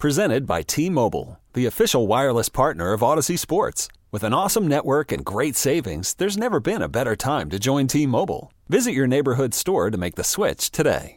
Presented by T-Mobile, the official wireless partner of Odyssey Sports. With an awesome network and great savings, there's never been a better time to join T-Mobile. Visit your neighborhood store to make the switch today.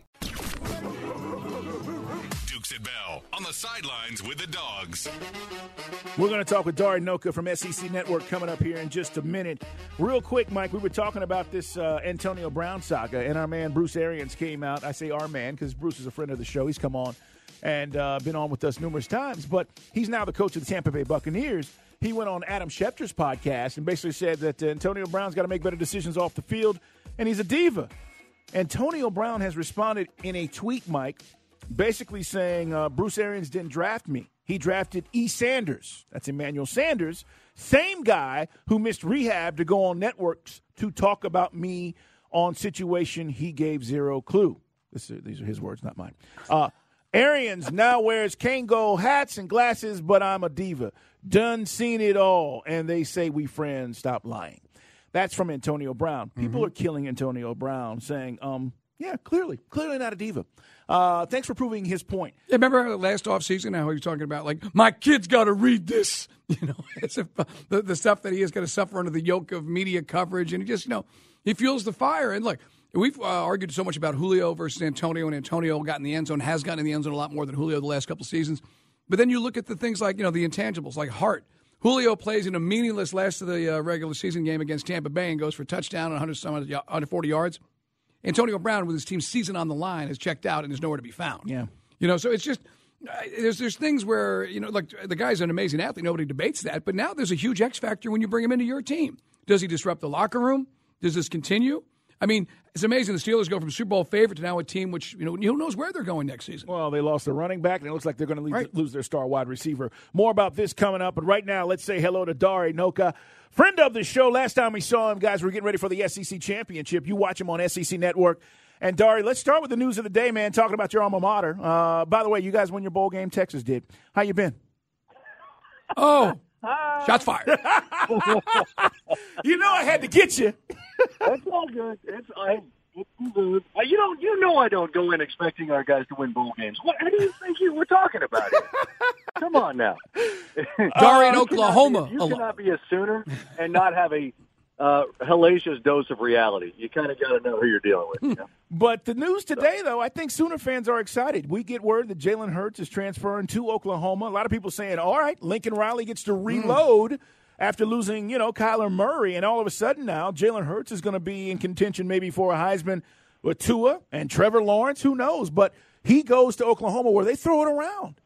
Dukes and Bell on the sidelines with the Dogs. We're going to talk with Dari Nowkhah from SEC Network coming up here in just a minute. Real quick, Mike, we were talking about this Antonio Brown saga, and our man Bruce Arians came out. I say our man because Bruce is a friend of the show. He's come on and been on with us numerous times, but he's now the coach of the Tampa Bay Buccaneers. He went on Adam Schefter's podcast and basically said that Antonio Brown's got to make better decisions off the field, and he's a diva. Antonio Brown has responded in a tweet, Mike, basically saying Bruce Arians didn't draft me. He drafted E. Sanders. That's Emmanuel Sanders, same guy who missed rehab to go on networks to talk about me on situation he gave zero clue. These are his words, not mine. Arians now wears Kangol hats and glasses, but I'm a diva. Done seen it all, and they say we friends, stop lying. That's from Antonio Brown. People are killing Antonio Brown, saying, yeah, clearly not a diva. Thanks for proving his point. Yeah, remember last offseason how he was talking about, like, my kid's got to read this, as if the stuff that he is going to suffer under the yoke of media coverage, and he just, he fuels the fire. And look, we've argued so much about Julio versus Antonio, and Antonio got in the end zone, has gotten in the end zone a lot more than Julio the last couple of seasons. But then you look at the things like, the intangibles, like heart. Julio plays in a meaningless last of the regular season game against Tampa Bay and goes for a touchdown and 140 yards. Antonio Brown, with his team's season on the line, has checked out and is nowhere to be found. Yeah. So it's just there's things where, like the guy's an amazing athlete. Nobody debates that. But now there's a huge X factor when you bring him into your team. Does he disrupt the locker room? Does this continue? I mean, it's amazing the Steelers go from Super Bowl favorite to now a team which, who knows where they're going next season. Well, they lost their running back, and it looks like they're going to lose their star wide receiver. More about this coming up. But right now, let's say hello to Dari Nowkhah, friend of the show. Last time we saw him, guys, we're getting ready for the SEC Championship. You watch him on SEC Network. And, Dari, let's start with the news of the day, man, talking about your alma mater. By the way, you guys won your bowl game. Texas did. How you been? Oh, shots fired. I had to get you. That's all good. I don't go in expecting our guys to win bowl games. How do you think we're talking about it? Come on now. Dari in Oklahoma. You cannot be a Sooner and not have a hellacious dose of reality. You kind of got to know who you're dealing with. But the news today, though, I think Sooner fans are excited. We get word that Jalen Hurts is transferring to Oklahoma. A lot of people saying, all right, Lincoln Riley gets to reload after losing, Kyler Murray. And all of a sudden now, Jalen Hurts is going to be in contention maybe for a Heisman with Tua and Trevor Lawrence. Who knows? But he goes to Oklahoma where they throw it around.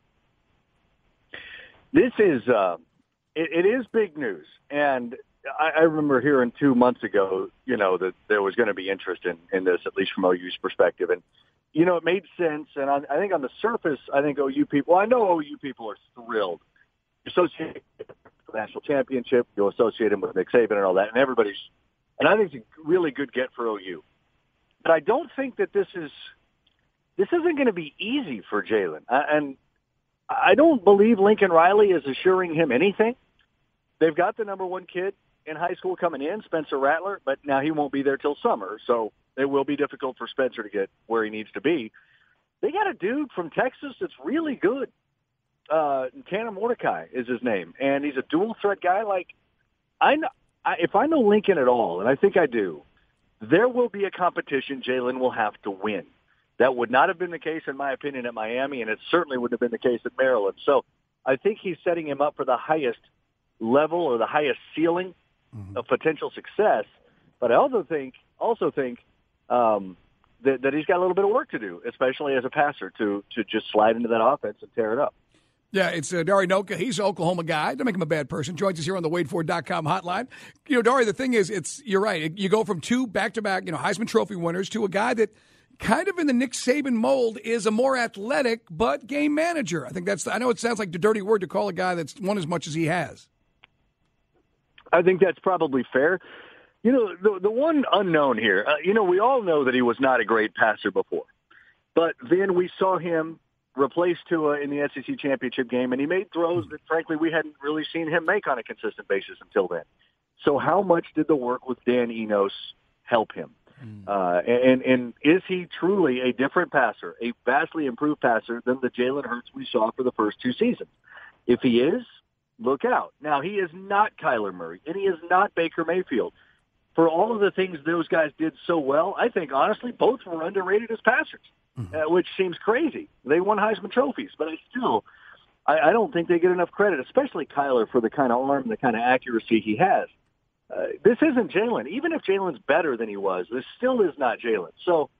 This is it is big news. And I remember hearing 2 months ago, that there was going to be interest in this, at least from OU's perspective. And, it made sense. And I think on the surface, I know OU people are thrilled. Associated with the national championship, you'll associate him with Nick Saban and all that. And I think it's a really good get for OU. But I don't think that this isn't going to be easy for Jalen. And I don't believe Lincoln Riley is assuring him anything. They've got the number one kid in high school coming in, Spencer Rattler, but now he won't be there till summer, so it will be difficult for Spencer to get where he needs to be. They got a dude from Texas that's really good. Tanner Mordecai is his name, and he's a dual threat guy. If I know Lincoln at all, and I think I do, there will be a competition Jalen will have to win. That would not have been the case, in my opinion, at Miami, and it certainly wouldn't have been the case at Maryland. So I think he's setting him up for the highest level or the highest ceiling of potential success. But I also think that he's got a little bit of work to do, especially as a passer, to just slide into that offense and tear it up. Yeah, it's Dari Nowkhah. He's an Oklahoma guy. Don't make him a bad person. Joins us here on the WadeFord.com hotline. Dari, the thing is, you're right. You go from two back-to-back, Heisman Trophy winners to a guy that kind of in the Nick Saban mold is a more athletic but game manager. I think I know it sounds like the dirty word to call a guy that's won as much as he has. I think that's probably fair. The one unknown here, we all know that he was not a great passer before. But then we saw him replace Tua in the SEC championship game, and he made throws that, frankly, we hadn't really seen him make on a consistent basis until then. So how much did the work with Dan Enos help him? And is he truly a different passer, a vastly improved passer than the Jalen Hurts we saw for the first 2 seasons? If he is, look out. Now, he is not Kyler Murray, and he is not Baker Mayfield. For all of the things those guys did so well, I think, honestly, both were underrated as passers, which seems crazy. They won Heisman trophies, but I don't think they get enough credit, especially Kyler, for the kind of arm, the kind of accuracy he has. This isn't Jalen. Even if Jalen's better than he was, this still is not Jalen. So,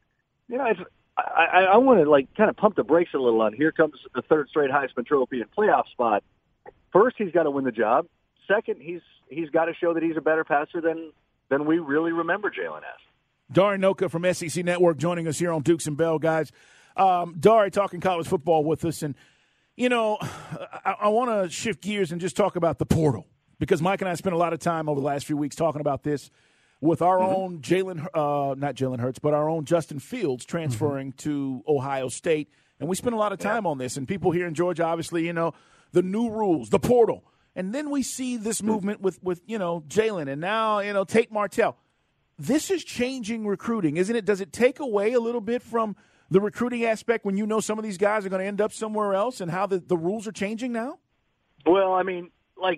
I want to kind of pump the brakes a little on here comes the third straight Heisman Trophy and playoff spot. First, he's got to win the job. Second, he's got to show that he's a better passer than we really remember Jalen as. Dari Nowkhah from SEC Network joining us here on Dukes and Bell, guys. Dari talking college football with us, and I want to shift gears and just talk about the portal, because Mike and I spent a lot of time over the last few weeks talking about this with our own not Jalen Hurts, but our own Justin Fields transferring to Ohio State. And we spent a lot of time on this. And people here in Georgia, obviously, the new rules, the portal. And then we see this movement with Jalen, and now, Tate Martell. This is changing recruiting, isn't it? Does it take away a little bit from the recruiting aspect when some of these guys are going to end up somewhere else, and how the rules are changing now? Well, I mean,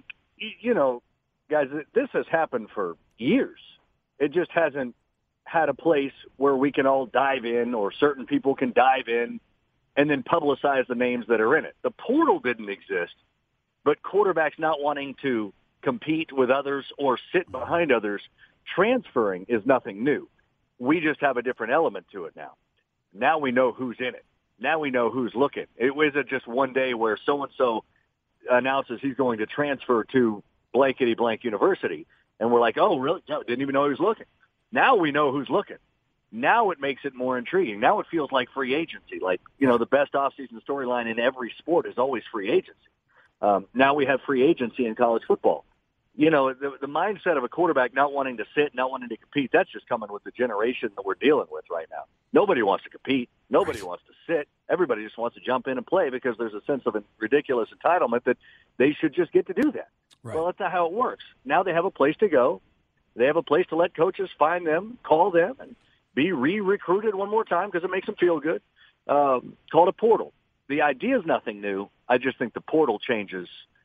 guys, this has happened for years. It just hasn't had a place where we can all dive in, or certain people can dive in and then publicize the names that are in it. The portal didn't exist, but quarterbacks not wanting to compete with others or sit behind others, transferring is nothing new. We just have a different element to it now. Now we know who's in it. Now we know who's looking. It wasn't just one day where so-and-so announces he's going to transfer to blankety-blank university, and we're like, oh, really? No, didn't even know he was looking. Now we know who's looking. Now it makes it more intriguing. Now it feels like free agency. The best offseason storyline in every sport is always free agency. Now we have free agency in college football. The mindset of a quarterback not wanting to sit, not wanting to compete, that's just coming with the generation that we're dealing with right now. Nobody wants to compete. Nobody wants to sit. Everybody just wants to jump in and play because there's a sense of ridiculous entitlement that they should just get to do that. Right. Well, that's not how it works. Now they have a place to go. They have a place to let coaches find them, call them, and be re-recruited one more time because it makes them feel good. Called a portal. The idea is nothing new. I just think the portal changes,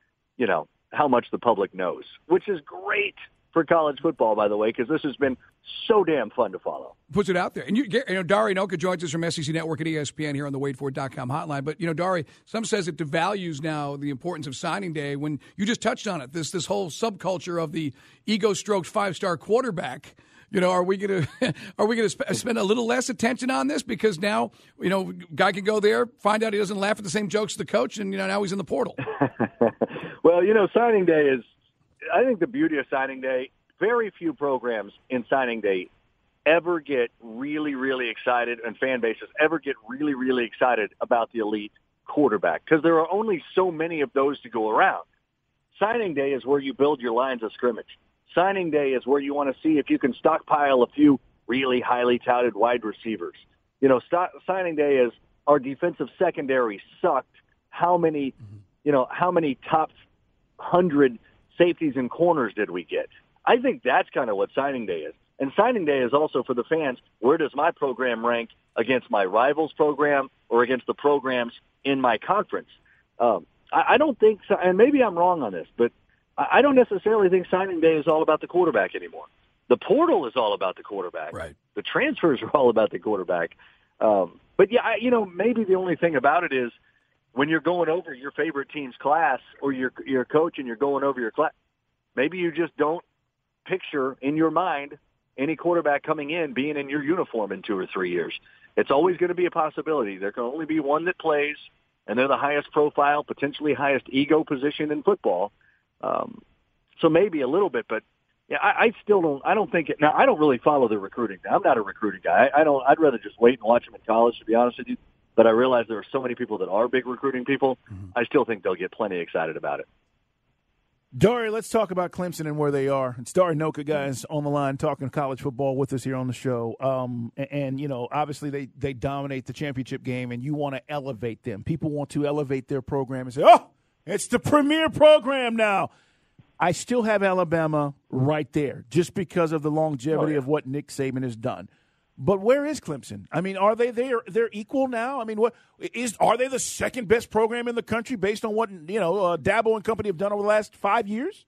how much the public knows, which is great for college football, by the way, because this has been so damn fun to follow. Puts it out there. And Dari Nowkhah joins us from SEC Network at ESPN here on the WadeFord.com hotline. But, Dari, some says it devalues now the importance of signing day when you just touched on it, this whole subculture of the ego-stroked 5-star quarterback. Are we going to spend a little less attention on this because now, guy can go there, find out he doesn't laugh at the same jokes as the coach, and, now he's in the portal. Well, signing day is, I think the beauty of signing day, very few programs in signing day ever get really, really excited, and fan bases ever get really, really excited about the elite quarterback because there are only so many of those to go around. Signing day is where you build your lines of scrimmage. Signing day is where you want to see if you can stockpile a few really highly touted wide receivers. Signing day is our defensive secondary sucked. How many top 100 safeties and corners did we get? I think that's kind of what signing day is. And signing day is also for the fans, where does my program rank against my rival's program or against the programs in my conference? I don't think, and maybe I'm wrong on this, but I don't necessarily think signing day is all about the quarterback anymore. The portal is all about the quarterback. Right. The transfers are all about the quarterback. But, maybe the only thing about it is when you're going over your favorite team's class or your coach and you're going over your class, maybe you just don't picture in your mind any quarterback coming in being in your uniform in 2 or 3 years. It's always going to be a possibility. There can only be one that plays, and they're the highest profile, potentially highest ego position in football. So maybe a little bit, but yeah, I still don't. I don't think it. Now I don't really follow the recruiting. I'm not a recruiting guy. I'd rather just wait and watch them in college, to be honest with you. But I realize there are so many people that are big recruiting people. Mm-hmm. I still think they'll get plenty excited about it. Dari, let's talk about Clemson and where they are. It's Dari Nowkhah, guys, on the line talking college football with us here on the show. And obviously they dominate the championship game, and you want to elevate them. People want to elevate their program and say, oh, it's the premier program now. I still have Alabama right there just because of the longevity of what Nick Saban has done. But where is Clemson? I mean, are they there? They're equal now. I mean, are they the second best program in the country based on what Dabo and company have done over the last 5 years?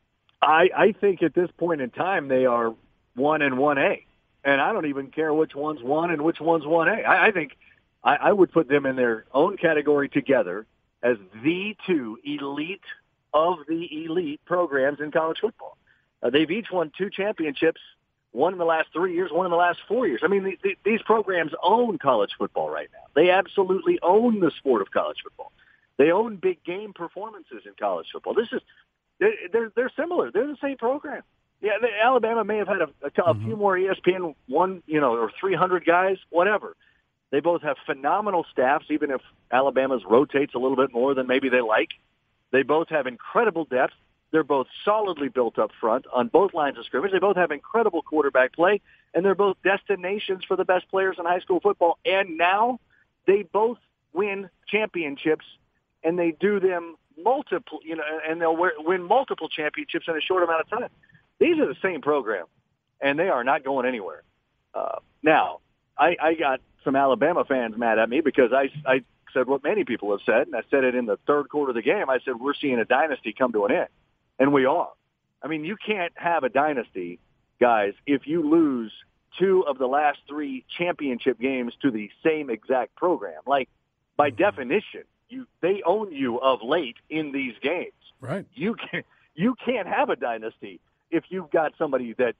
I think at this point in time they are 1 and 1A, and I don't even care which one's 1 and which one's 1A. I think I would put them in their own category together as the two elite of the elite programs in college football. They've each won 2 championships. One in the last 3 years, one in the last 4 years. I mean, these programs own college football right now. They absolutely own the sport of college football. They own big game performances in college football. They're similar. They're the same program. Yeah, Alabama may have had a few more ESPN or 300 guys, whatever. They both have phenomenal staffs, even if Alabama's rotates a little bit more than maybe they like. They both have incredible depth. They're both solidly built up front on both lines of scrimmage. They both have incredible quarterback play, and they're both destinations for the best players in high school football. And now they both win championships, and they do them multiple, and they'll win multiple championships in a short amount of time. These are the same program, and they are not going anywhere. Now, I got some Alabama fans mad at me because I said what many people have said, and I said it in the third quarter of the game. I said, we're seeing a dynasty come to an end. And we are. I mean, you can't have a dynasty, guys, if you lose 2 of the last 3 championship games to the same exact program. Like, by definition, they own you of late in these games. Right. You can't have a dynasty if you've got somebody that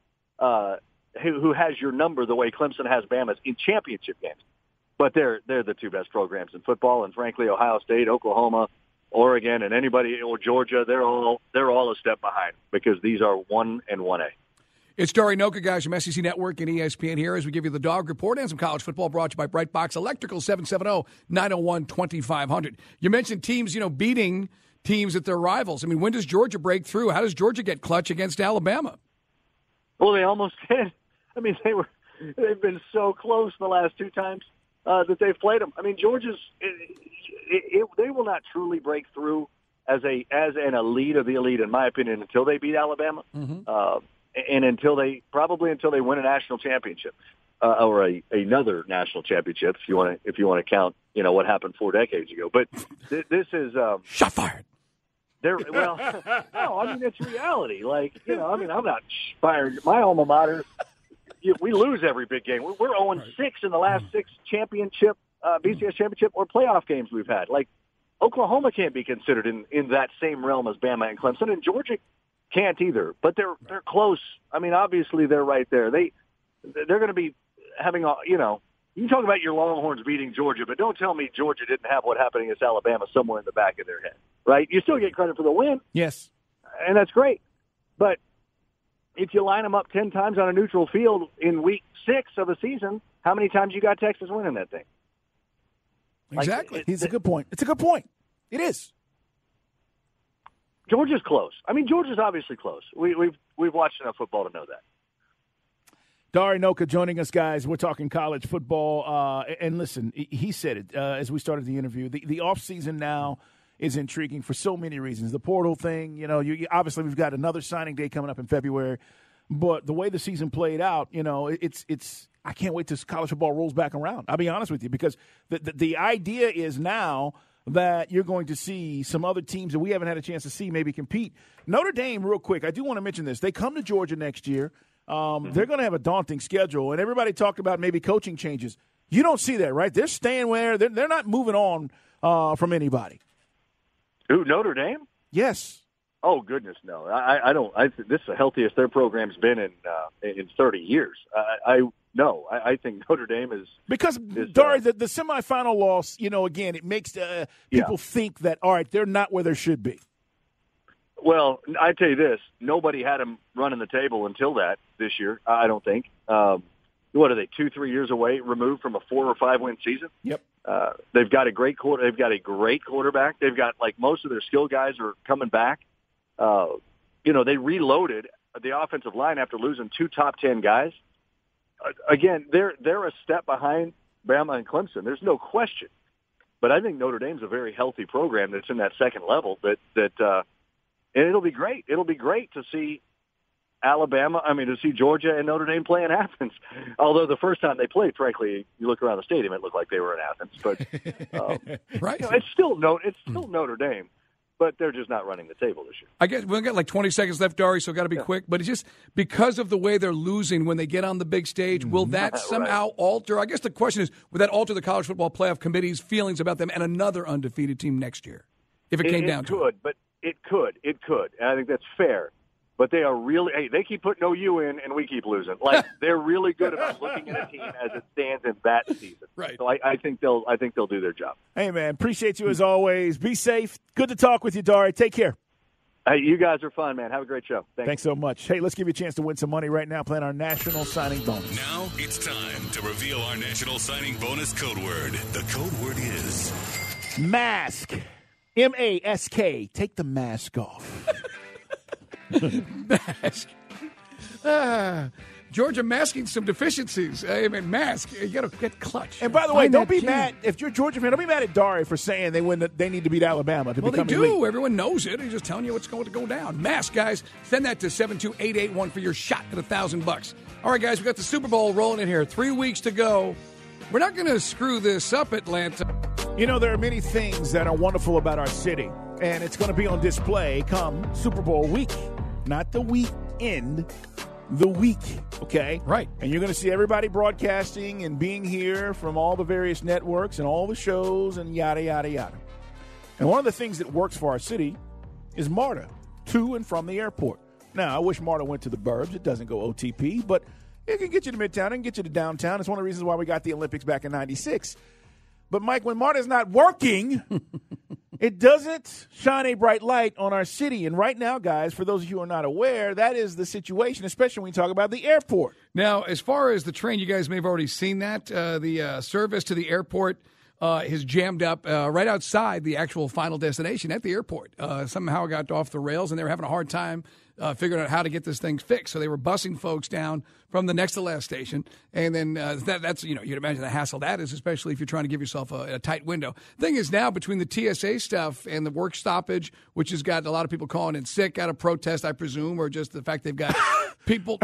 who has your number the way Clemson has Bama's in championship games. But they're the 2 best programs in football, and frankly, Ohio State, Oklahoma, Oregon, and anybody, or Georgia, they're all a step behind because these are 1 and 1A. It's Dari Nowkhah, guys, from SEC Network and ESPN here as we give you the Dog Report and some college football brought to you by Brightbox Electrical, 770-901-2500. You mentioned teams, beating teams at their rivals. I mean, when does Georgia break through? How does Georgia get clutch against Alabama? Well, they almost did. I mean, they've been so close the last 2 times that they've played them. I mean, Georgia's they will not truly break through as an elite of the elite, in my opinion, until they beat Alabama, and until they win a national championship or another national championship, if you want to count, what happened 4 decades ago. But this is shot fired. No, I mean it's reality. Like I'm not firing my alma mater. We lose every big game. We're 0-6 in the last 6 championship, BCS championship or playoff games we've had. Like Oklahoma can't be considered in that same realm as Bama and Clemson, and Georgia can't either. But they're close. I mean, obviously they're right there. They're going to be having you can talk about your Longhorns beating Georgia, but don't tell me Georgia didn't have what happened against Alabama somewhere in the back of their head, right? You still get credit for the win. Yes, and that's great, but if you line them up 10 times on a neutral field in week 6 of the season, how many times you got Texas winning that thing? Exactly. It's a good point. It's a good point. It is. Georgia's close. I mean, Georgia's obviously close. We've watched enough football to know that. Dari Nowkhah joining us, guys. We're talking college football. And listen, he said it as we started the interview. The offseason now is intriguing for so many reasons. The portal thing, obviously we've got another signing day coming up in February. But the way the season played out, it's I can't wait till college football rolls back around. I'll be honest with you, because the idea is now that you're going to see some other teams that we haven't had a chance to see maybe compete. Notre Dame, real quick, I do want to mention this. They come to Georgia next year. They're going to have a daunting schedule, and everybody talked about maybe coaching changes. You don't see that, right? They're staying where they're not moving on from anybody. Who, Notre Dame? Yes. Oh goodness, no! I don't. This is the healthiest their program's been in 30 years. I think Notre Dame is because Dari, the semifinal loss. Again, it makes people think that all right, they're not where they should be. Well, I tell you this: nobody had them running the table until this year. I don't think. What are they? 2-3 years removed from a 4 or 5 win season? Yep. They've got a great They've got a great quarterback. They've got most of their skill guys are coming back. They reloaded the offensive line after losing 2 top 10 guys. Again, they're a step behind Bama and Clemson. There's no question. But I think Notre Dame's a very healthy program that's in that second level. And it'll be great. It'll be great to see Alabama, to see Georgia and Notre Dame play in Athens. Although the first time they played, frankly, you look around the stadium, it looked like they were in Athens. But right. It's still Notre Dame. But they're just not running the table this year. I guess we've got like 20 seconds left, Dari, so got to be quick. But it's just because of the way they're losing when they get on the big stage, will that somehow alter? I guess the question is, would that alter the College Football Playoff Committee's feelings about them and another undefeated team next year? If it came down to it. It could. And I think that's fair. But they are really they keep putting OU in, and we keep losing. Like, they're really good about looking at a team as it stands in that season. Right. So I think they'll do their job. Hey, man, appreciate you as always. Be safe. Good to talk with you, Dari. Take care. Hey, you guys are fun, man. Have a great show. Thanks so much. Hey, let's give you a chance to win some money right now playing our National Signing Bonus. Now it's time to reveal our National Signing Bonus code word. The code word is mask. M-A-S-K. Take the mask off. Mask. Georgia masking some deficiencies. Mask. You got to get clutch. And by the way, don't be mad. If you're a Georgia fan, don't be mad at Dari for saying they need to beat Alabama to become elite. Well, they do. Everyone knows it. He's just telling you what's going to go down. Mask, guys. Send that to 72881 for your shot at $1,000. All right, guys, we got the Super Bowl rolling in here. 3 weeks to go. We're not going to screw this up, Atlanta. You know, there are many things that are wonderful about our city, and it's going to be on display come Super Bowl week. Not the weekend, the week, okay? Right. And you're going to see everybody broadcasting and being here from all the various networks and all the shows and yada, yada, yada. And one of the things that works for our city is MARTA, to and from the airport. Now, I wish MARTA went to the burbs. It doesn't go OTP, but it can get you to Midtown and get you to downtown. It's one of the reasons why we got the Olympics back in 96. But, Mike, when MARTA's not working, it doesn't shine a bright light on our city. And right now, guys, for those of you who are not aware, that is the situation, especially when we talk about the airport. Now, as far as the train, you guys may have already seen that. The service to the airport is jammed up right outside the actual final destination at the airport. Somehow it got off the rails, and they were having a hard time figuring out how to get this thing fixed. So they were busing folks down from the next to last station. And then that's, you'd imagine the hassle that is, especially if you're trying to give yourself a tight window. Thing is now, between the TSA stuff and the work stoppage, which has got a lot of people calling in sick out of protest, I presume, or just the fact they've got people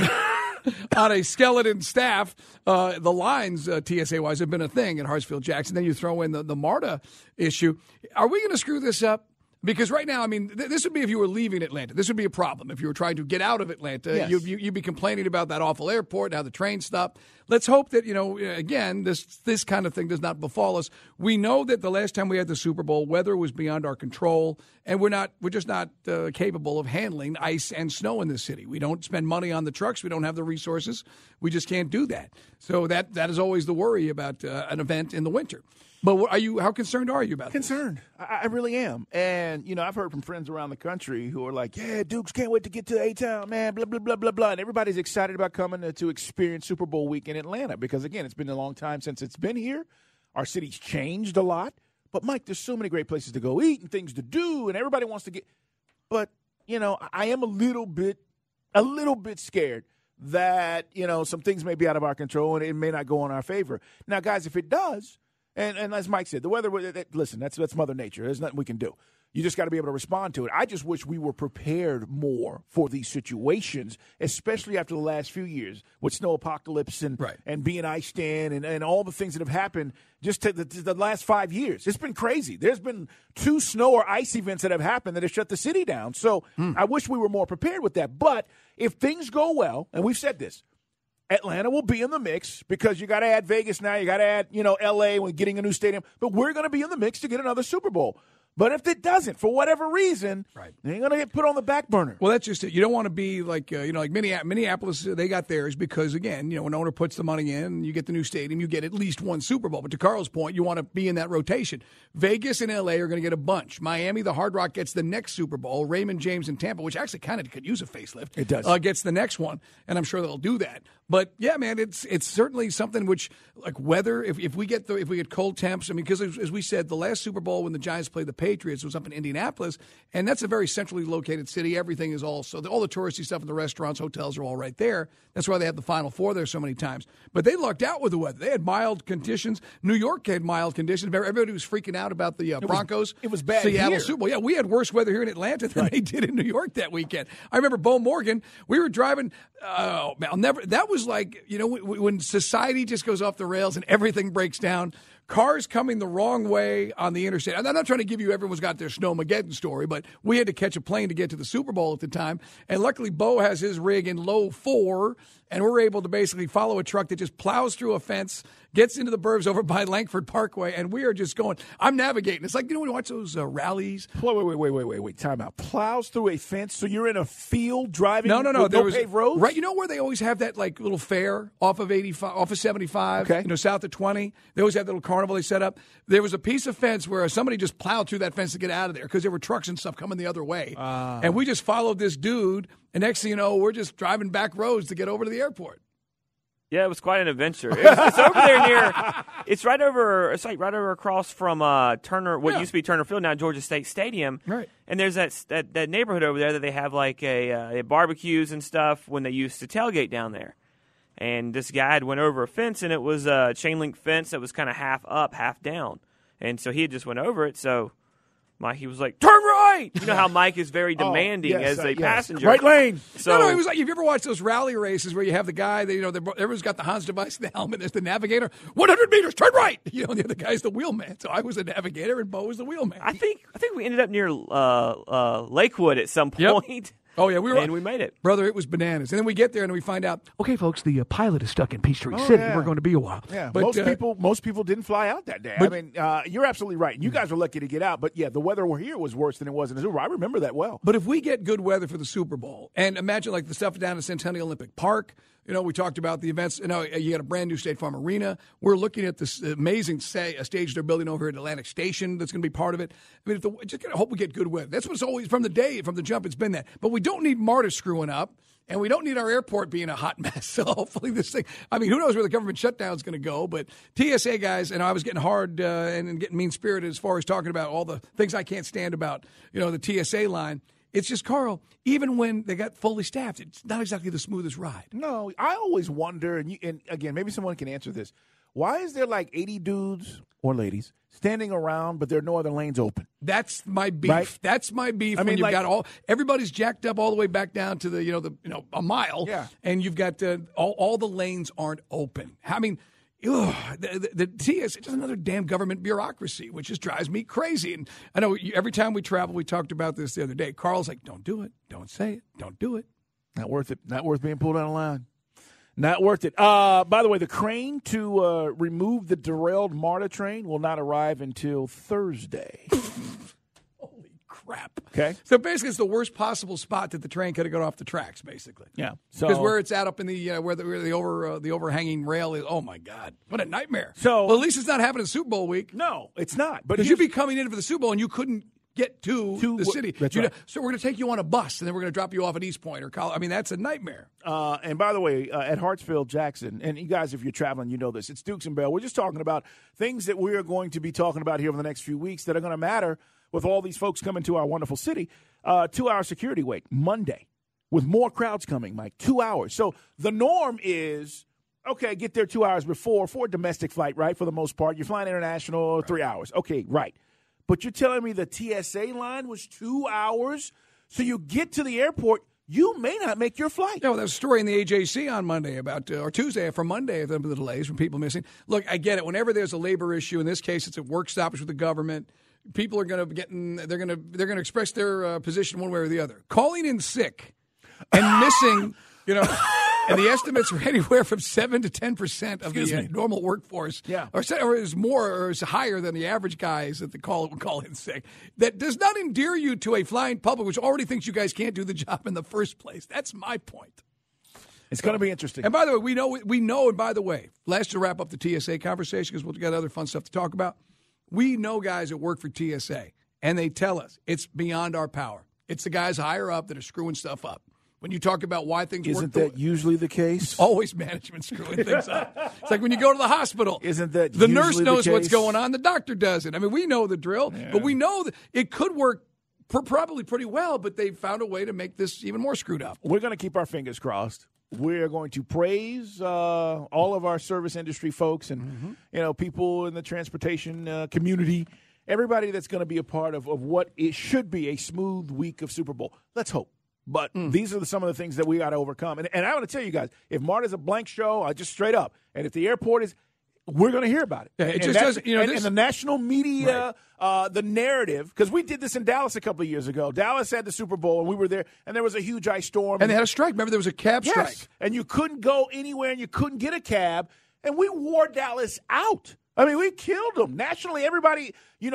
on a skeleton staff, the lines, TSA-wise, have been a thing at Hartsfield-Jackson. Then you throw in the MARTA issue. Are we going to screw this up? Because right now, this would be if you were leaving Atlanta. This would be a problem. If you were trying to get out of Atlanta, yes. you'd be complaining about that awful airport, how the train stopped. Let's hope that, again, this kind of thing does not befall us. We know that the last time we had the Super Bowl, weather was beyond our control, and we're just not capable of handling ice and snow in this city. We don't spend money on the trucks. We don't have the resources. We just can't do that. So that is always the worry about an event in the winter. But how concerned are you about this? Concerned. I really am. And, I've heard from friends around the country who are like, yeah, Dukes, can't wait to get to A-Town, man, blah, blah, blah, blah, blah. And everybody's excited about coming to experience Super Bowl week in Atlanta because, again, it's been a long time since it's been here. Our city's changed a lot. But, Mike, there's so many great places to go eat and things to do, and everybody wants to get – but, I am a little bit scared that, some things may be out of our control and it may not go in our favor. Now, guys, if it does – And as Mike said, the weather, listen, that's Mother Nature. There's nothing we can do. You just got to be able to respond to it. I just wish we were prepared more for these situations, especially after the last few years with snow apocalypse and being iced in and all the things that have happened just to the last 5 years. It's been crazy. There's been 2 snow or ice events that have happened that have shut the city down. So I wish we were more prepared with that. But if things go well, and we've said this, Atlanta will be in the mix because you got to add Vegas now. You got to add, L.A. when getting a new stadium. But we're going to be in the mix to get another Super Bowl. But if it doesn't, for whatever reason, they're going to get put on the back burner. Well, that's just it. You don't want to be like, like Minneapolis, they got theirs because, again, when owner puts the money in, you get the new stadium, you get at least one Super Bowl. But to Carl's point, you want to be in that rotation. Vegas and L.A. are going to get a bunch. Miami, the Hard Rock, gets the next Super Bowl. Raymond James and Tampa, which actually kind of could use a facelift. It does. Gets the next one, and I'm sure they'll do that. But, yeah, man, it's certainly something like weather, if we get cold temps, because as we said, the last Super Bowl when the Giants played the Patriots, Patriots was up in Indianapolis, and that's a very centrally located city. Everything is all the touristy stuff and the restaurants, hotels are all right there. That's why they had the Final Four there so many times. But they lucked out with the weather. They had mild conditions. New York had mild conditions. Everybody was freaking out about the Broncos. It was bad Seattle here. Super Bowl. Yeah, we had worse weather here in Atlanta than they did in New York that weekend. I remember Bo Morgan. We were driving. That was like, when society just goes off the rails and everything breaks down. Cars coming the wrong way on the interstate. I'm not trying to give you everyone's got their Snowmageddon story, but we had to catch a plane to get to the Super Bowl at the time. And luckily, Bo has his rig in low 4, and we're able to basically follow a truck that just plows through a fence, gets into the burbs over by Langford Parkway, and we are just going. I'm navigating. It's like, when you watch those rallies. Wait. Time out. Plows through a fence, so you're in a field driving No. with no paved roads? Right, where they always have that like little fair off of 85, off of 75, okay. South of 20. They always have that little carnival they set up. There was a piece of fence where somebody just plowed through that fence to get out of there because there were trucks and stuff coming the other way. And we just followed this dude, and next thing you know, we're just driving back roads to get over to the airport. Yeah, it was quite an adventure. It's over there near. It's right over. It's like right over across from Turner, what used to be Turner Field, now Georgia State Stadium. Right. And there's that neighborhood over there that they have like a barbecues and stuff when they used to tailgate down there. And this guy had went over a fence, and it was a chain link fence that was kind of half up, half down. And so he had just went over it. So Mikey was like, "Turn right." You know how Mike is very demanding as a passenger. Right lane. So it was like, if you ever watched those rally races where you have the guy that, everyone's got the Hans device, the helmet, there's the navigator, 100 meters, turn right. And the other guy's the wheelman. So I was the navigator and Bo was the wheelman. I think we ended up near Lakewood at some point. Yep. Oh, yeah, we made it. Brother, it was bananas. And then we get there and we find out, okay, folks, the pilot is stuck in Peachtree City. Yeah. We're going to be a while. Yeah, but, most people didn't fly out that day. You're absolutely right. You guys were lucky to get out, but the weather here was worse than it was in the Super Bowl. I remember that well. But if we get good weather for the Super Bowl, and imagine like the stuff down at Centennial Olympic Park, we talked about the events. You got a brand new State Farm Arena. We're looking at this amazing stage they're building over at Atlantic Station that's going to be part of it. I mean, just gotta hope we get good weather. That's what it's always from the jump. It's been that. But we don't need MARTA screwing up, and we don't need our airport being a hot mess. So hopefully this thing. I mean, who knows where the government shutdown is going to go? But TSA guys, and I was getting hard and getting mean spirited as far as talking about all the things I can't stand about the TSA line. It's just, Carl, even when they got fully staffed, it's not exactly the smoothest ride. No, I always wonder, and again, maybe someone can answer this. Why is there like 80 dudes or ladies standing around, but there are no other lanes open? That's my beef. Right? That's my beef. I mean, you've got everybody's jacked up all the way back down to a mile, and you've got all the lanes aren't open. I mean, the TSA is just another damn government bureaucracy, which just drives me crazy. And I know every time we travel, we talked about this the other day. Carl's like, "Don't do it. Don't say it. Don't do it. Not worth it. Not worth being pulled out of line. Not worth it." By the way, the crane to remove the derailed MARTA train will not arrive until Thursday. Holy crap. Okay. So basically, it's the worst possible spot that the train could have got off the tracks, basically. Yeah. Because where it's at up in the where the overhanging rail is, oh my God, what a nightmare. So at least it's not happening Super Bowl week. No, it's not. But because you'd be coming in for the Super Bowl and you couldn't get to the city. That's right. So we're going to take you on a bus and then we're going to drop you off at East Point or College. I mean, that's a nightmare. And by the way, at Hartsfield Jackson, and you guys, if you're traveling, you know this. It's Dukes and Bell. We're just talking about things that we are going to be talking about here over the next few weeks that are going to matter with all these folks coming to our wonderful city. 2-hour security wait Monday with more crowds coming, Mike. 2 hours. So the norm is, okay, get there 2 hours before for a domestic flight, right? For the most part. You're flying international, 3 hours. Okay, right. But you're telling me the TSA line was 2 hours? So you get to the airport, you may not make your flight. Yeah, well, there's a story in the AJC on Monday about, or Tuesday for Monday, the delays from people missing. Look, I get it. Whenever there's a labor issue, in this case, it's a work stoppage with the government. People are going to they're going to express their position one way or the other. Calling in sick and missing, and the estimates are anywhere from 7 to 10% of the normal workforce. Yeah, or is more or is higher than the average guys that call in sick. That does not endear you to a flying public, which already thinks you guys can't do the job in the first place. That's my point. It's going to be interesting. And by the way, we know. And by the way, last to wrap up the TSA conversation because we've got other fun stuff to talk about. We know guys that work for TSA, and they tell us it's beyond our power. It's the guys higher up that are screwing stuff up. when you talk about why things Isn't work. that usually the case? Always management screwing things up. It's like when you go to the hospital. Isn't that the usually nurse knows the what's case? going on, the doctor doesn't. I mean, we know the drill, but we know that it could work probably pretty well, but they found a way to make this even more screwed up. We're going to keep our fingers crossed. We're going to praise all of our service industry folks and people in the transportation community, everybody that's going to be a part of what it should be a smooth week of Super Bowl. Let's hope. But these are some of the things that we got to overcome. And I want to tell you guys, if Marta's a blank show, I just straight up. And if the airport is, we're going to hear about it. Yeah, it just doesn't, and the national media, the narrative, because we did this in Dallas a couple of years ago. Dallas had the Super Bowl, and we were there, and there was a huge ice storm. And they had a strike. Remember, there was a cab strike. And you couldn't go anywhere, and you couldn't get a cab. And we wore Dallas out. I mean, we killed them. Nationally, everybody,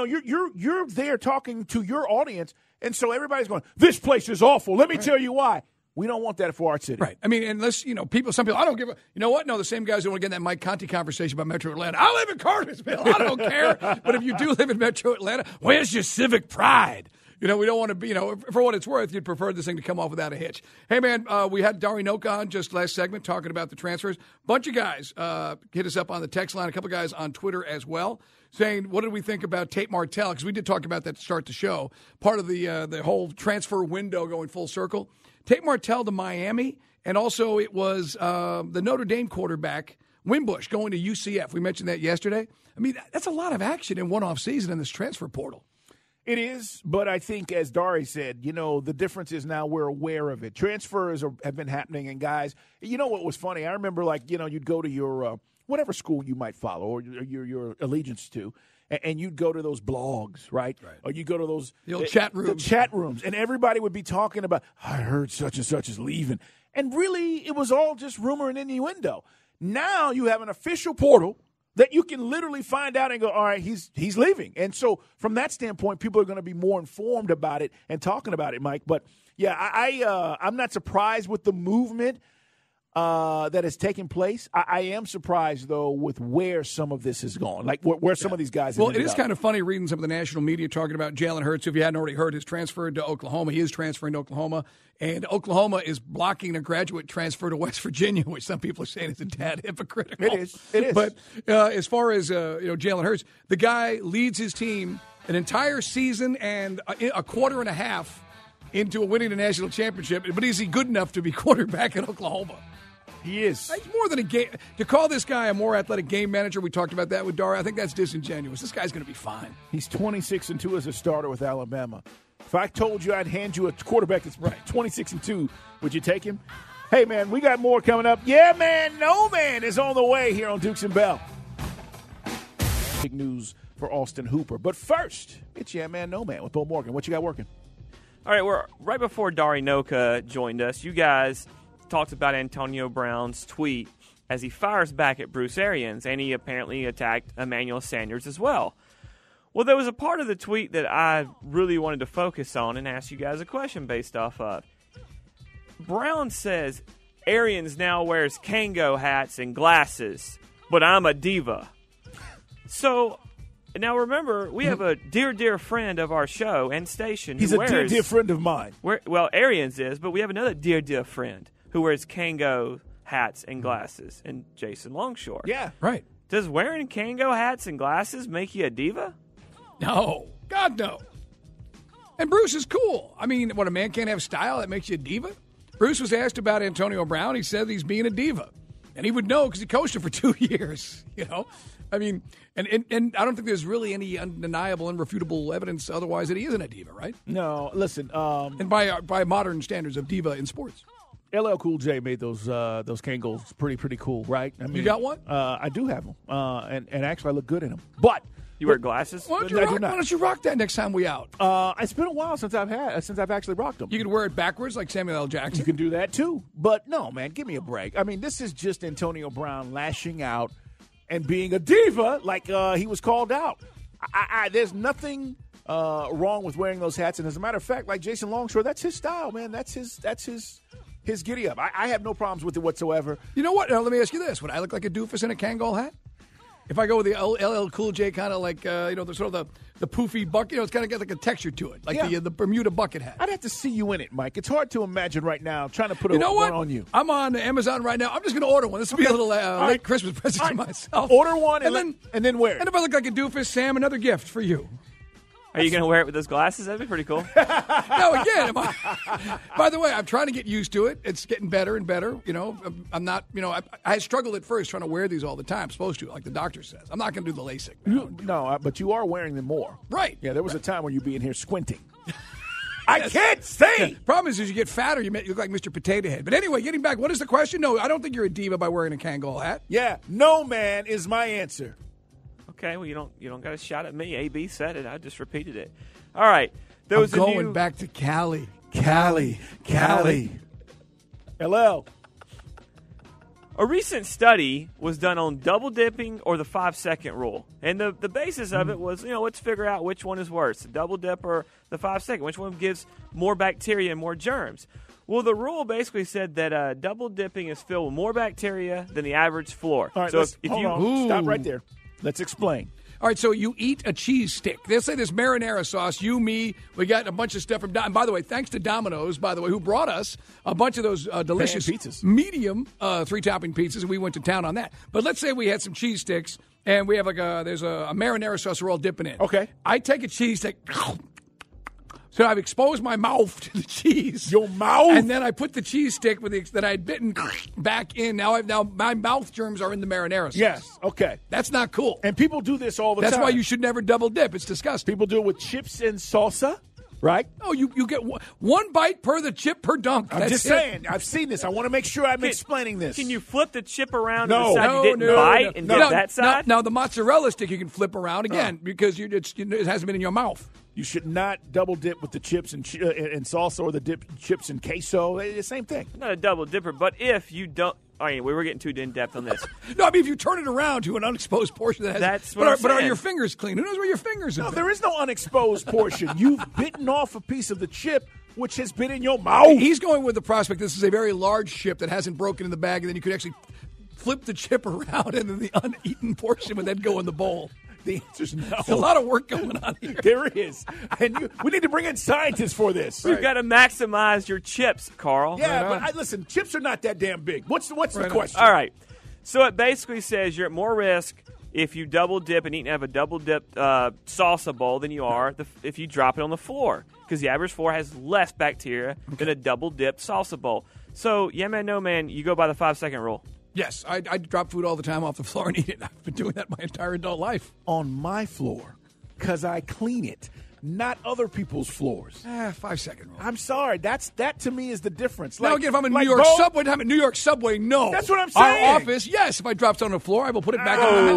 you're there talking to your audience, and so everybody's going, this place is awful. Let me tell you why. We don't want that for our city. Right. I mean, unless, some people, I don't give a, you know what? No, the same guys who want to get in that Mike Conti conversation about Metro Atlanta. I live in Cartersville. I don't care. But if you do live in Metro Atlanta, where's your civic pride? We don't want to be, for what it's worth, you'd prefer this thing to come off without a hitch. Hey, man, we had Dari Noka on just last segment talking about the transfers. Bunch of guys hit us up on the text line, a couple guys on Twitter as well, saying, what did we think about Tate Martell? Because we did talk about that to start the show. Part of the whole transfer window going full circle. Tate Martell to Miami, and also it was the Notre Dame quarterback, Wimbush, going to UCF. We mentioned that yesterday. I mean, that's a lot of action in one offseason in this transfer portal. It is, but I think, as Dari said, the difference is now we're aware of it. Transfers have been happening, and guys, what was funny? I remember, you'd go to your whatever school you might follow or your allegiance to, and you'd go to those blogs, right? Or you go to those the old chat rooms. The chat rooms, and everybody would be talking about, I heard such and such is leaving. And really, it was all just rumor and innuendo. Now you have an official portal that you can literally find out and go, all right, he's leaving. And so from that standpoint, people are going to be more informed about it and talking about it, Mike. But, yeah, I'm not surprised with the movement that has taken place. I am surprised, though, with where some of this has gone, like where some of these guys have Well, it ended is up. kind of funny reading some of the national media talking about Jalen Hurts. If you hadn't already heard, he's transferred to Oklahoma. He is transferring to Oklahoma. And Oklahoma is blocking a graduate transfer to West Virginia, which some people are saying is a tad hypocritical. It is. But as far as Jalen Hurts, the guy leads his team an entire season and a quarter and a half into winning a national championship. But is he good enough to be quarterback in Oklahoma? He is. It's more than a game. To call this guy a more athletic game manager, we talked about that with Dari, I think that's disingenuous. This guy's going to be fine. He's 26-2 as a starter with Alabama. If I told you I'd hand you a quarterback that's 26-2, would you take him? Hey, man, we got more coming up. Yeah, man, no man is on the way here on Dukes and Bell. Big news for Austin Hooper. But first, it's Yeah, Man, No Man with Bo Morgan. What you got working? All right, we're right before Dari Noka joined us. You guys talked about Antonio Brown's tweet as he fires back at Bruce Arians, and he apparently attacked Emmanuel Sanders as well. Well, there was a part of the tweet that I really wanted to focus on and ask you guys a question based off of. Brown says, Arians now wears Kango hats and glasses, but I'm a diva. So, now remember, we have a dear friend of our show and station. He's a dear friend of mine. Well, Arians is, but we have another dear friend who wears Kango hats and glasses, and Jason Longshore. Yeah. Right. Does wearing Kango hats and glasses make you a diva? No. God, no. And Bruce is cool. I mean, what, a man can't have style? That makes you a diva? Bruce was asked about Antonio Brown. He said he's being a diva. And he would know because he coached him for 2 years, I mean, and I don't think there's really any undeniable, irrefutable evidence otherwise that he isn't a diva, right? No, listen. And by modern standards of diva in sports. LL Cool J made those Kangos pretty cool, right? I mean, You got one? I do have them, and actually I look good in them. But You wear glasses? Why I do not. don't you rock that next time we out? it's been a while since I've actually rocked them. You could wear it backwards like Samuel L. Jackson. You can do that too. But no, man, give me a break. I mean, this is just Antonio Brown lashing out and being a diva like he was called out. There's nothing wrong with wearing those hats. And as a matter of fact, like Jason Longshore, that's his style, man. That's his giddy up. I have no problems with it whatsoever. You know what? Now, let me ask you this. Would I look like a doofus in a Kangol hat? If I go with the LL Cool J kind of like, the sort of the poofy bucket, it's kind of got like a texture to it, like the Bermuda bucket hat. I'd have to see you in it, Mike. It's hard to imagine right now trying to put You know what? one on you. I'm on Amazon right now. I'm just going to order one. This will be a little late Christmas present to myself. Order one and then wear it. And if I look like a doofus, Sam, another gift for you. Are you going to wear it with those glasses? That'd be pretty cool. No, again, by the way, I'm trying to get used to it. It's getting better and better. I'm not, I struggled at first trying to wear these all the time. I'm supposed to, like the doctor says. I'm not going to do the LASIK. But you are wearing them more. Right. Yeah, there was a time where you'd be in here squinting. I can't see. Yeah. Problem is, as you get fatter, you look like Mr. Potato Head. But anyway, getting back, what is the question? No, I don't think you're a diva by wearing a Kangol hat. Yeah, no man is my answer. Okay, well, you don't got a shot at me. AB said it. I just repeated it. All right. There was I'm going back to Cali. LL. A recent study was done on double dipping or the 5-second rule. And the basis of it was, let's figure out which one is worse, the double dip or the 5-second. Which one gives more bacteria and more germs? Well, the rule basically said that double dipping is filled with more bacteria than the average floor. All right, so hold on. Stop right there. Let's explain. All right, so you eat a cheese stick. They'll say this marinara sauce, you, me, we got a bunch of stuff from Domino's. And by the way, thanks to Domino's, who brought us a bunch of those delicious pizzas. Medium 3-topping pizzas, and we went to town on that. But let's say we had some cheese sticks, and we have there's a marinara sauce we're all dipping in. Okay. I take a cheese stick. So I've exposed my mouth to the cheese. Your mouth? And then I put the cheese stick that I had bitten back in. Now my mouth germs are in the marinara sauce. Yes, okay. That's not cool. And people do this all the time. That's why you should never double dip. It's disgusting. People do it with chips and salsa, right? Oh, you get one bite per the chip per dunk. I'm just saying. I've seen this. I want to make sure I'm explaining this. Can you flip the chip around No. to the side you didn't bite and dip that side? Now the mozzarella stick you can flip around again because it hasn't been in your mouth. You should not double dip with the chips and salsa or the chips and queso. They're the same thing. Not a double dipper, but if you don't. All right, we were getting too in depth on this. No, I mean if you turn it around to an unexposed portion that has. That's what I'm but are saying. your fingers clean? Who knows where your fingers are? No, there is no unexposed portion. You've bitten off a piece of the chip which has been in your mouth. He's going with the prospect. This is a very large chip that hasn't broken in the bag, and then you could actually flip the chip around, and then the uneaten portion would then go in the bowl. The answer's no. There's a lot of work going on here. There is. And we need to bring in scientists for this. You've got to maximize your chips, Carl. Yeah, but listen, chips are not that damn big. What's the question? All right. So it basically says you're at more risk if you double dip and eat and have a double dip salsa bowl than you are if you drop it on the floor, because the average floor has less bacteria than a double dip salsa bowl. So, yeah, man, no, man, you go by the 5-second rule. Yes, I drop food all the time off the floor and eat it. I've been doing that my entire adult life. On my floor, because I clean it, not other people's floors. 5-second rule. I'm sorry. That to me is the difference. Now, again, if I'm in New York Subway, no. That's what I'm saying. Our office, yes. If I drop something on the floor, I will put it back on my mouth.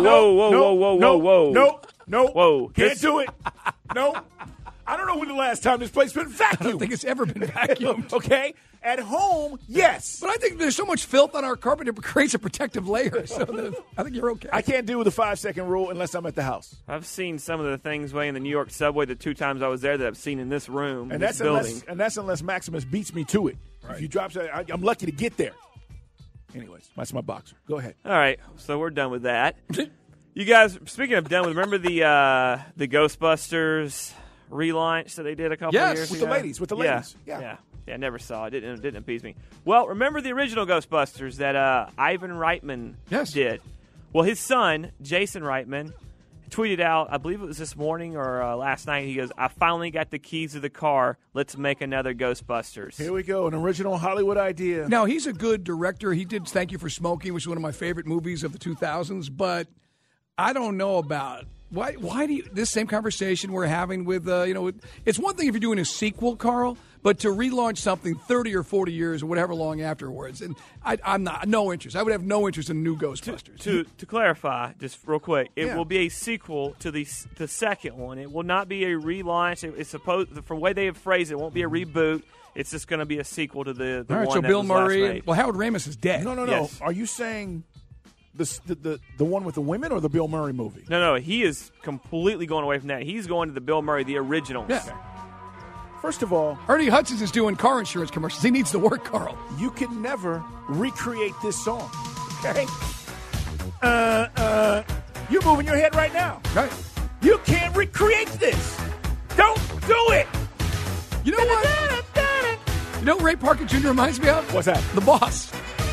Whoa. Can't do it. No. I don't know when the last time this place been vacuumed. I don't think it's ever been vacuumed. Okay? At home, yes. But I think there's so much filth on our carpet, it creates a protective layer. So I think you're okay. I can't do the 5-second rule unless I'm at the house. I've seen some of the things way in the New York subway the 2 times I was there that I've seen in this room, and this building. That's unless Maximus beats me to it. Right. If you drop, I'm lucky to get there. Anyways, that's my boxer. Go ahead. All right, so we're done with that. You guys, speaking of done with, remember the Ghostbusters relaunch that they did a couple of years with ago? the ladies. Yeah, I never saw it. It didn't appease me. Well, remember the original Ghostbusters that Ivan Reitman did? Well, his son, Jason Reitman, tweeted out, I believe it was this morning or last night, he goes, I finally got the keys to the car. Let's make another Ghostbusters. Here we go, an original Hollywood idea. Now, he's a good director. He did Thank You for Smoking, which is one of my favorite movies of the 2000s, but I don't know about why do you, this same conversation we're having with, it's one thing if you're doing a sequel, Carl, but to relaunch something 30 or 40 years or whatever long afterwards, and I'm no interest. I would have no interest in new Ghostbusters. To clarify, just real quick, it will be a sequel to the second one. It will not be a relaunch. It's supposed, from the way they have phrased it, it won't be a reboot. It's just going to be a sequel to the All right, one so that Bill was last Murray. made. Well, Howard Ramis is dead. No. Yes. Are you saying the one with the women or the Bill Murray movie? No, he is completely going away from that. He's going to the Bill Murray, the original. Yeah. First of all, Ernie Hudson is doing car insurance commercials. He needs to work, Carl. You can never recreate this song. Okay? You're moving your head right now. Right. You can't recreate this. Don't do it. You know what? You know what Ray Parker Jr. reminds me of? What's that? The Boss.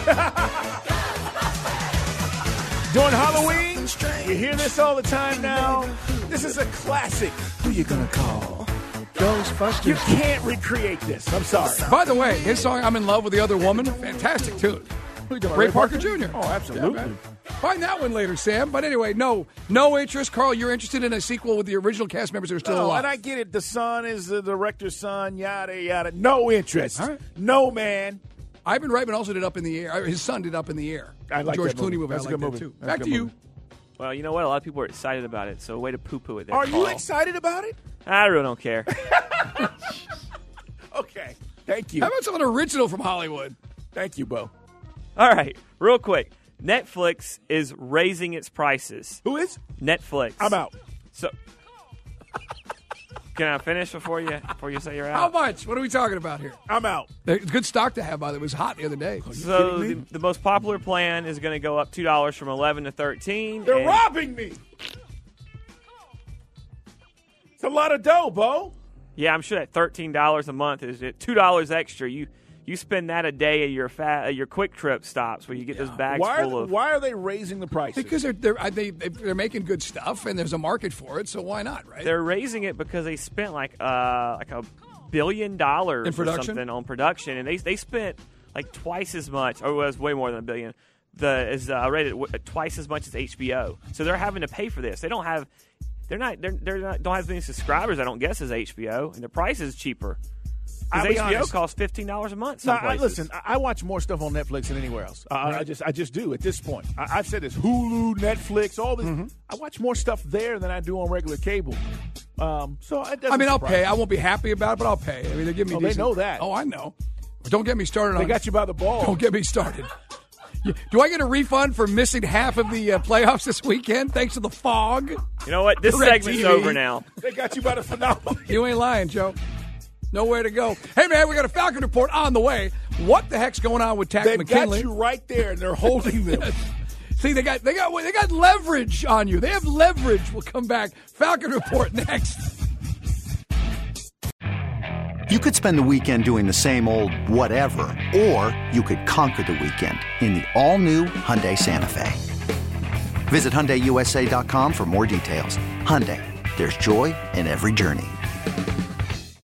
During Halloween, you hear this all the time now. This is a classic. Who you gonna call? Ghostbusters. You can't recreate this. I'm sorry. By the way, his song "I'm in Love with the Other Woman," fantastic tune. Ray Parker Jr. Oh, absolutely. Yeah, find that one later, Sam. But anyway, no interest. Carl, you're interested in a sequel with the original cast members that are still alive. And I get it. The son is the director's son, yada, yada. No interest. All right. No, man. Ivan Reitman also did Up in the Air. His son did Up in the Air. I like George that movie. Clooney movie. That's I a good like movie. that too. That's a Back good to you. movie. Well, you know what? A lot of people are excited about it, so way to poo-poo it there, Are you Carl. excited about it? I really don't care. Okay. Thank you. How about something original from Hollywood? Thank you, Bo. All right, real quick. Netflix is raising its prices. Who is? Netflix. I'm out. So, can I finish before you say you're How out? much? What are we talking about here? I'm out. It's good stock to have, by the way. It was hot the other day. So the most popular plan is going to go up $2 from $11 to $13. They're and- robbing me. It's a lot of dough, Bo. Yeah, I'm sure that $13 a month is $2 extra. You spend that a day at your Quick Trip stops where you get those bags full of. Why are they raising the prices? Because they're making good stuff and there's a market for it, so why not, right? They're raising it because they spent like $1 billion In or production? something on production, and they spent like twice as much, or it was way more than $1 billion. Rated twice as much as HBO, so they're having to pay for this. They don't have. Don't have as many subscribers, I don't guess, as HBO, and the price is cheaper. I'll Because be HBO honest. costs $15 a month. No, Some places. listen, I watch more stuff on Netflix than anywhere else. I just do at this point. I've said this: Hulu, Netflix, all this. I watch more stuff there than I do on regular cable. So it doesn't I'll surprise pay. me. I won't be happy about it, but I'll pay. I mean, they give me. Oh, they decent- know that. Oh, I know. Don't get me started. They on got you by the ball. Don't get me started. Do I get a refund for missing half of the playoffs this weekend thanks to the fog? You know what? This Direct segment's TV. over now. They got you by the finale. You ain't lying, Joe. Nowhere to go. Hey, man, we got a Falcon report on the way. What the heck's going on with Takk They've McKinley? got you right there, and they're holding them. See, they got leverage on you. They have leverage. We'll come back. Falcon report next. You could spend the weekend doing the same old whatever, or you could conquer the weekend in the all-new Hyundai Santa Fe. Visit HyundaiUSA.com for more details. Hyundai, there's joy in every journey.